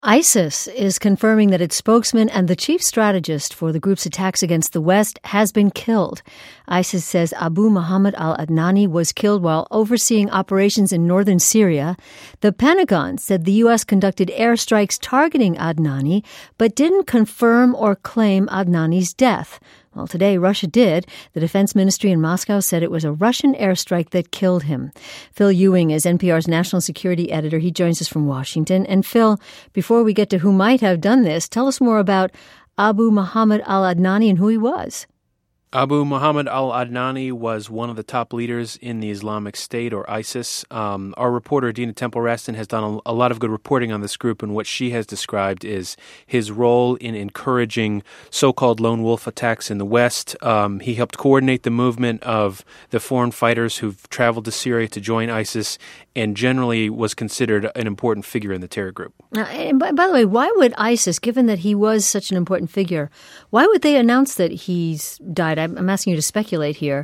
ISIS is confirming that its spokesman and the chief strategist for the group's attacks against the West has been killed. ISIS says Abu Muhammad al-Adnani was killed while overseeing operations in northern Syria. The Pentagon said the U.S. conducted airstrikes targeting Adnani, but didn't confirm or claim Adnani's death. Well, today Russia did. The defense ministry in Moscow said it was a Russian airstrike that killed him. Phil Ewing is NPR's national security editor. He joins us from Washington. And Phil, before we get to who might have done this, tell us more about Abu Muhammad al-Adnani and who he was. Abu Muhammad al-Adnani was one of the top leaders in the Islamic State, or ISIS. Our reporter, Dina Temple-Raston, has done a lot of good reporting on this group, and what she has described is his role in encouraging so-called lone wolf attacks in the West. He helped coordinate the movement of the foreign fighters who've traveled to Syria to join ISIS, and generally was considered an important figure in the terror group. And by the way, why would ISIS, given that he was such an important figure, why would they announce that he's died? I'm asking you to speculate here,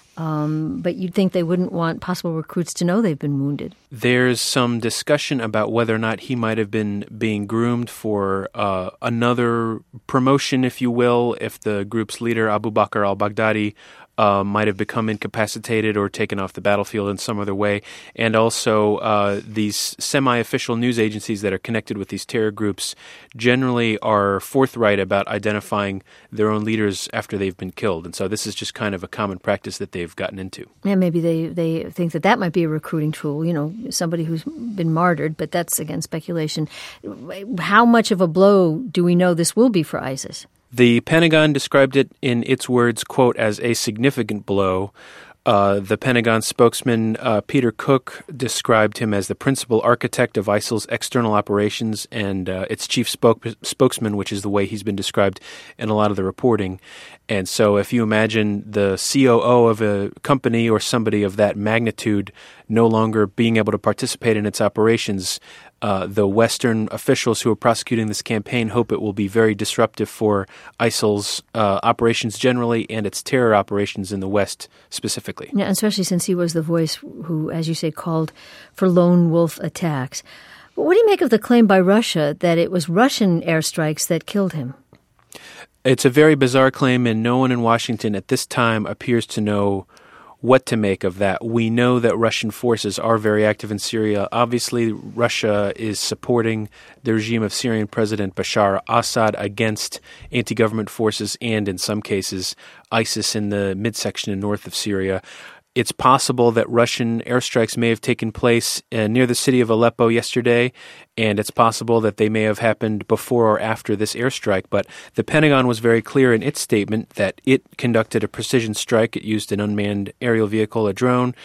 but you'd think they wouldn't want possible recruits to know they've been wounded. There's some discussion about whether or not he might have been being groomed for another promotion, if you will, if the group's leader, Abu Bakr al-Baghdadi, might have become incapacitated or taken off the battlefield in some other way. And also these semi-official news agencies that are connected with these terror groups generally are forthright about identifying their own leaders after they've been killed. And so this is just kind of a common practice that they've gotten into. Yeah, maybe they think that might be a recruiting tool, somebody who's been martyred, but that's, again, speculation. How much of a blow do we know this will be for ISIS? The Pentagon described it in its words, quote, as a significant blow. The Pentagon spokesman, Peter Cook, described him as the principal architect of ISIL's external operations and its chief spokesman, which is the way he's been described in a lot of the reporting. And so if you imagine the COO of a company or somebody of that magnitude no longer being able to participate in its operations, the Western officials who are prosecuting this campaign hope it will be very disruptive for ISIL's operations generally and its terror operations in the West specifically. Yeah, especially since he was the voice who, as you say, called for lone wolf attacks. But what do you make of the claim by Russia that it was Russian airstrikes that killed him? It's a very bizarre claim, and no one in Washington at this time appears to know what to make of that. We know that Russian forces are very active in Syria. Obviously, Russia is supporting the regime of Syrian President Bashar al-Assad against anti-government forces and, in some cases, ISIS in the midsection and north of Syria. It's possible that Russian airstrikes may have taken place near the city of Aleppo yesterday, and it's possible that they may have happened before or after this airstrike. But the Pentagon was very clear in its statement that it conducted a precision strike. It used an unmanned aerial vehicle, a drone,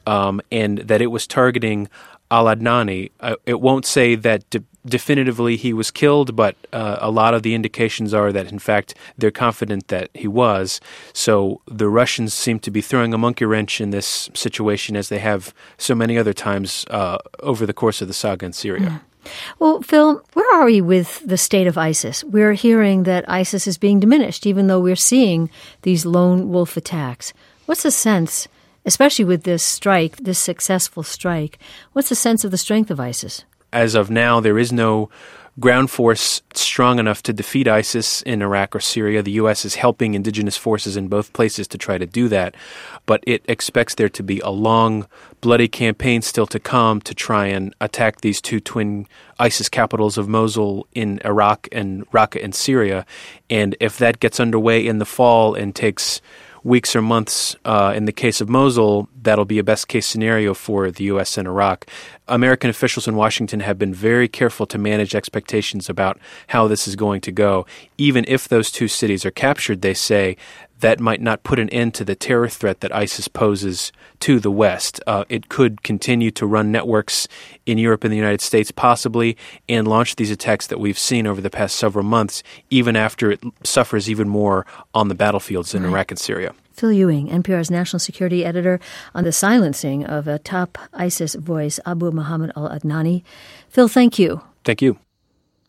and that it was targeting al-Adnani. It won't say that definitively he was killed, but a lot of the indications are that, in fact, they're confident that he was. So the Russians seem to be throwing a monkey wrench in this situation, as they have so many other times over the course of the saga in Syria. Mm. Well, Phil, where are we with the state of ISIS? We're hearing that ISIS is being diminished, even though we're seeing these lone wolf attacks. What's the sense, especially with this strike, this successful strike, what's the sense of the strength of ISIS? As of now, there is no ground force strong enough to defeat ISIS in Iraq or Syria. The U.S. is helping indigenous forces in both places to try to do that, but it expects there to be a long, bloody campaign still to come to try and attack these two twin ISIS capitals of Mosul in Iraq and Raqqa in Syria. And if that gets underway in the fall and takes weeks or months, in the case of Mosul, that'll be a best-case scenario for the U.S. and Iraq. American officials in Washington have been very careful to manage expectations about how this is going to go. Even if those two cities are captured, they say, that might not put an end to the terror threat that ISIS poses to the West. It could continue to run networks in Europe and the United States, possibly, and launch these attacks that we've seen over the past several months, even after it suffers even more on the battlefields in Iraq and Syria. Phil Ewing, NPR's national security editor, on the silencing of a top ISIS voice, Abu Muhammad al-Adnani. Phil, thank you. Thank you.